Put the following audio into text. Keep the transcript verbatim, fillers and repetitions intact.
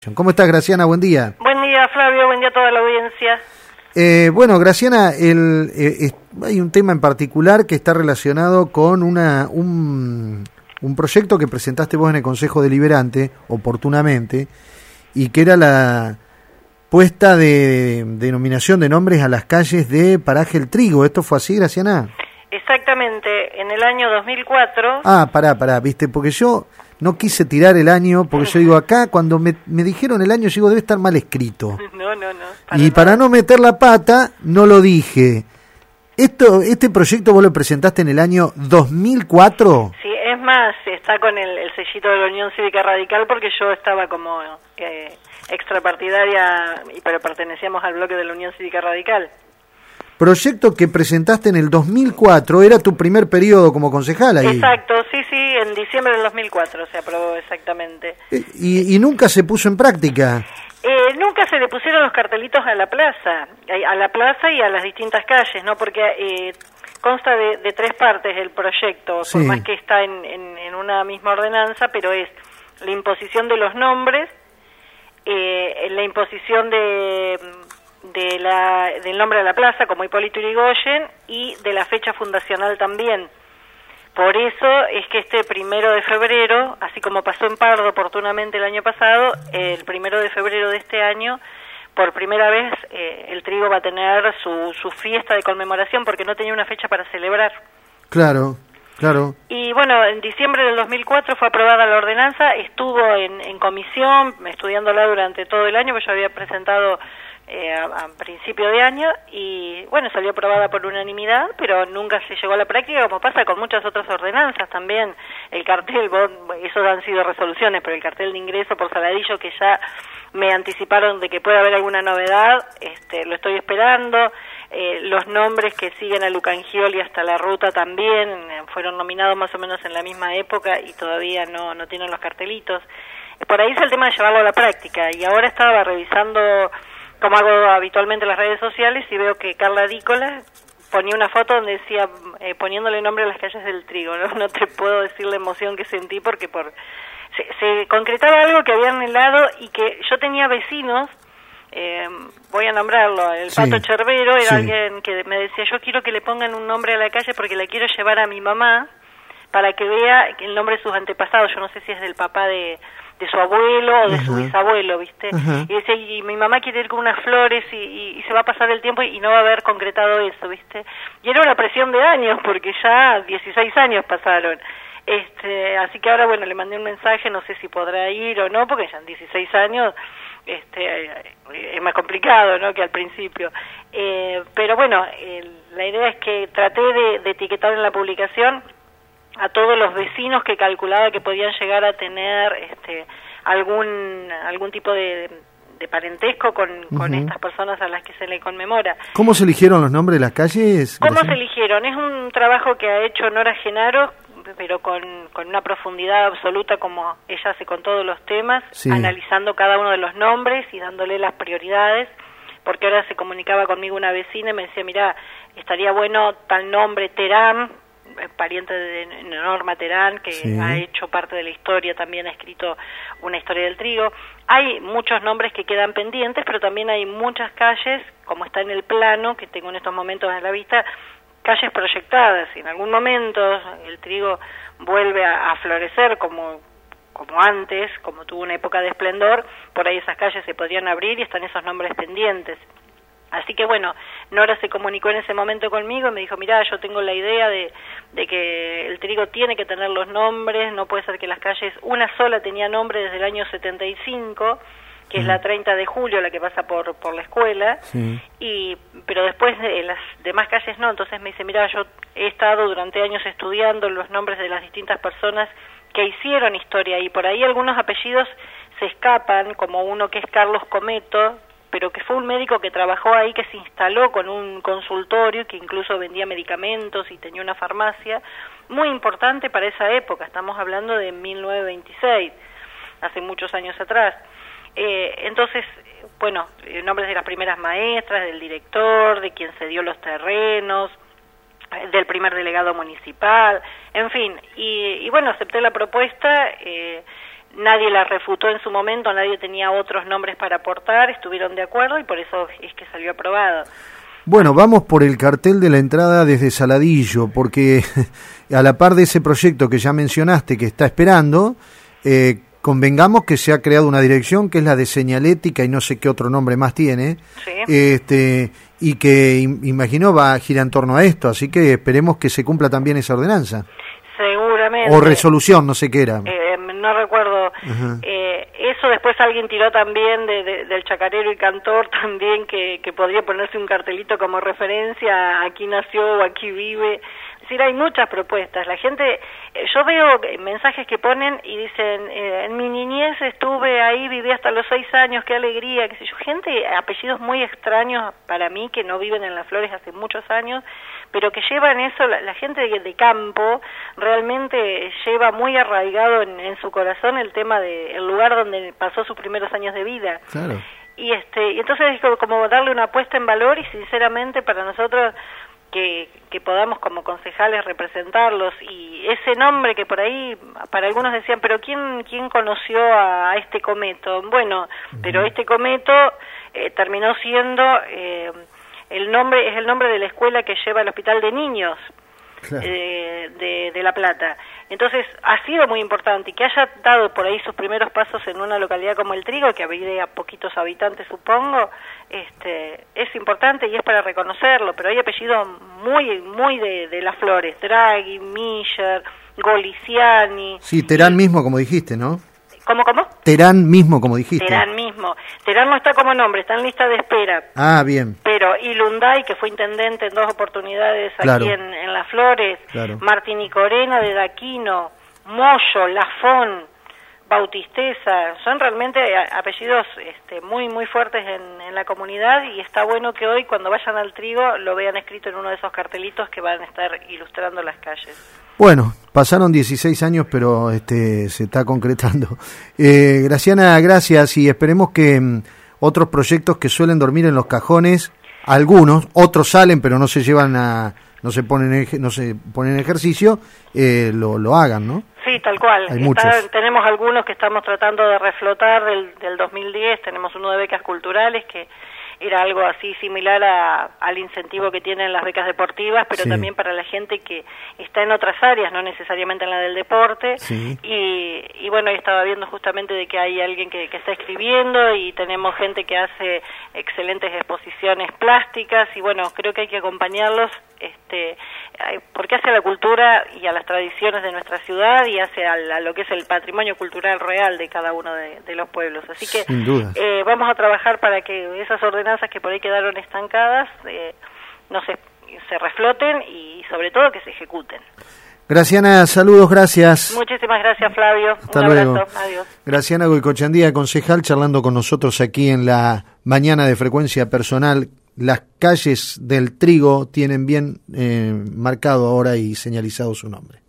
¿Cómo estás, Graciana? Buen día. Buen día, Flavio. Buen día a toda la audiencia. Eh, bueno, Graciana, el, eh, es, hay un tema en particular que está relacionado con una un, un proyecto que presentaste vos en el Consejo Deliberante, oportunamente, y que era la puesta de, de denominación de nombres a las calles de Paraje El Trigo. ¿Esto fue así, Graciana? Exactamente, en el año dos mil cuatro... Ah, pará, pará, viste, porque yo no quise tirar el año, porque yo digo, acá cuando me, me dijeron el año, yo digo, debe estar mal escrito. No, no, no. Para y nada. Para no meter la pata, no lo dije. Esto, ¿Este proyecto vos lo presentaste en el año dos mil cuatro? Sí, es más, está con el, el sellito de la Unión Cívica Radical, porque yo estaba como eh, extrapartidaria, pero pertenecíamos al bloque de la Unión Cívica Radical. Proyecto que presentaste en el dos mil cuatro, era tu primer periodo como concejal ahí. Exacto, sí, sí, en diciembre del dos mil cuatro se aprobó exactamente. ¿Y, y nunca se puso en práctica? Eh, nunca se le pusieron los cartelitos a la plaza, a la plaza y a las distintas calles, ¿no? Porque eh, consta de, de tres partes el proyecto, sí. Por más que está en, en, en una misma ordenanza, pero es la imposición de los nombres, eh, la imposición de... de la del nombre de la plaza como Hipólito Yrigoyen y de la fecha fundacional también. Por eso es que este primero de febrero, así como pasó en Pardo oportunamente el año pasado, el primero de febrero de este año, por primera vez eh, el Trigo va a tener su, su fiesta de conmemoración porque no tenía una fecha para celebrar. Claro, claro. Y bueno, en diciembre del dos mil cuatro fue aprobada la ordenanza, estuvo en, en comisión, estudiándola durante todo el año, porque yo había presentado Eh, a, a principio de año y bueno, salió aprobada por unanimidad, pero nunca se llegó a la práctica, como pasa con muchas otras ordenanzas también. El cartel, vos, esos han sido resoluciones, pero el cartel de ingreso por Saladillo, que ya me anticiparon de que puede haber alguna novedad, este, lo estoy esperando. Eh, los nombres que siguen a Lucangioli y hasta la ruta también eh, fueron nominados más o menos en la misma época y todavía no, no tienen los cartelitos. Por ahí es el tema de llevarlo a la práctica, y ahora estaba revisando, como hago habitualmente en las redes sociales, y veo que Carla Dícola ponía una foto donde decía, eh, poniéndole nombre a las calles del Trigo, ¿no? No te puedo decir la emoción que sentí porque por se, se concretaba algo que habían helado y que yo tenía vecinos, eh, voy a nombrarlo, el sí, Pato Cherbero, era sí. alguien que me decía, yo quiero que le pongan un nombre a la calle porque la quiero llevar a mi mamá para que vea el nombre de sus antepasados, yo no sé si es del papá de... de su abuelo o de uh-huh. su bisabuelo, ¿viste? Uh-huh. Y dice, y mi mamá quiere ir con unas flores y, y, y se va a pasar el tiempo y no va a haber concretado eso, ¿viste? Y era una presión de años, porque ya dieciséis años pasaron. Este, así que ahora, bueno, le mandé un mensaje, no sé si podrá ir o no, porque ya en dieciséis años este, es más complicado, ¿no?, que al principio. Eh, pero bueno, eh, la idea es que traté de, de etiquetar en la publicación a todos los vecinos que calculaba que podían llegar a tener este algún algún tipo de, de parentesco con, uh-huh. con estas personas a las que se le conmemora. ¿Cómo se eligieron los nombres de las calles? ¿Cómo se eligieron? Es un trabajo que ha hecho Nora Genaro, pero con, con una profundidad absoluta, como ella hace con todos los temas, sí. Analizando cada uno de los nombres y dándole las prioridades, porque ahora se comunicaba conmigo una vecina y me decía, mirá, estaría bueno tal nombre, Terán, pariente de Norma Terán, que sí. Ha hecho parte de la historia, también ha escrito una historia del Trigo. Hay muchos nombres que quedan pendientes, pero también hay muchas calles, como está en el plano, que tengo en estos momentos a la vista, calles proyectadas. En algún momento el Trigo vuelve a, a florecer como, como antes, como tuvo una época de esplendor, por ahí esas calles se podrían abrir y están esos nombres pendientes. Así que bueno, Nora se comunicó en ese momento conmigo y me dijo, mirá, yo tengo la idea de, de que el Trigo tiene que tener los nombres, no puede ser que las calles, una sola tenía nombre desde el año setenta y cinco, que uh-huh. es la treinta de julio, la que pasa por por la escuela, sí. y pero después de las demás calles no. Entonces me dice, mirá, yo he estado durante años estudiando los nombres de las distintas personas que hicieron historia, y por ahí algunos apellidos se escapan, como uno que es Carlos Cometo, pero que fue un médico que trabajó ahí, que se instaló con un consultorio, que incluso vendía medicamentos y tenía una farmacia, muy importante para esa época, estamos hablando de mil novecientos veintiséis, hace muchos años atrás. Eh, entonces, bueno, nombres de las primeras maestras, del director, de quien cedió los terrenos, del primer delegado municipal, en fin, y, y bueno, acepté la propuesta, eh, nadie la refutó en su momento, nadie tenía otros nombres para aportar, estuvieron de acuerdo y por eso es que salió aprobado. Bueno, vamos por el cartel de la entrada desde Saladillo, porque a la par de ese proyecto que ya mencionaste, que está esperando, eh, convengamos que se ha creado una dirección que es la de señalética y no sé qué otro nombre más tiene, sí. este y que imagino va a girar en torno a esto, así que esperemos que se cumpla también esa ordenanza. Seguramente. O resolución, no sé qué era. Eh, no recuerdo. Eh, eso después alguien tiró también de, de, del chacarero y cantor también que, que podría ponerse un cartelito como referencia, aquí nació o aquí vive. Es decir, hay muchas propuestas. La gente, eh, yo veo mensajes que ponen y dicen, eh, en mi niñez estuve ahí, viví hasta los seis años, qué alegría, qué sé yo. Gente, apellidos muy extraños para mí que no viven en Las Flores hace muchos años, pero que llevan eso, la, la gente de, de campo realmente lleva muy arraigado en, en su corazón el tema de el lugar donde pasó sus primeros años de vida. Claro. Y este, y entonces es como, como darle una puesta en valor y sinceramente para nosotros que, que podamos como concejales representarlos y ese nombre que por ahí para algunos decían, pero ¿quién quién conoció a, a este cometo? Bueno, uh-huh. pero este cometo eh, terminó siendo eh, el nombre, es el nombre de la escuela que lleva al hospital de niños. Claro. eh, de, de La Plata. Entonces ha sido muy importante y que haya dado por ahí sus primeros pasos en una localidad como El Trigo, que habría poquitos habitantes supongo, este es importante y es para reconocerlo, pero hay apellidos muy muy de, de Las Flores, Draghi, Miller, Goliciani. Sí, Terán y, mismo como dijiste, ¿no? ¿Cómo, cómo? Terán mismo, como dijiste. Terán mismo. Terán no está como nombre, está en lista de espera. Ah, bien. Pero Ilunday, que fue intendente en dos oportunidades aquí claro. en, en Las Flores, claro. Martín y Corena de Daquino, Moyo, Lafón, Bautisteza, son realmente apellidos este, muy muy fuertes en, en la comunidad y está bueno que hoy cuando vayan al Trigo lo vean escrito en uno de esos cartelitos que van a estar ilustrando las calles. Bueno, pasaron dieciséis años, pero este se está concretando. Eh, Graciana, gracias y esperemos que um, otros proyectos que suelen dormir en los cajones, algunos, otros salen pero no se llevan a, no se ponen, no se ponen en ejercicio, eh, lo, lo hagan, ¿no? Sí, tal cual. Hay Está, tenemos algunos que estamos tratando de reflotar del, del dos mil diez, tenemos uno de becas culturales que era algo así similar a, al incentivo que tienen las becas deportivas, pero sí. también para la gente que está en otras áreas, no necesariamente en la del deporte. Sí. Y, y bueno, estaba viendo justamente de que hay alguien que, que está escribiendo y tenemos gente que hace excelentes exposiciones plásticas y bueno, creo que hay que acompañarlos este porque hace a la cultura y a las tradiciones de nuestra ciudad y hace a, la, a lo que es el patrimonio cultural real de cada uno de, de los pueblos. Así que Sin duda. Eh, vamos a trabajar para que esas ordenanzas que por ahí quedaron estancadas eh, no se, se refloten y sobre todo que se ejecuten. Graciana, saludos, gracias. Muchísimas gracias, Flavio. Hasta Un luego. abrazo, adiós. Graciana Goycochandía, concejal, charlando con nosotros aquí en la mañana de Frecuencia Personal. Las calles del Trigo tienen bien eh, marcado ahora y señalizado su nombre.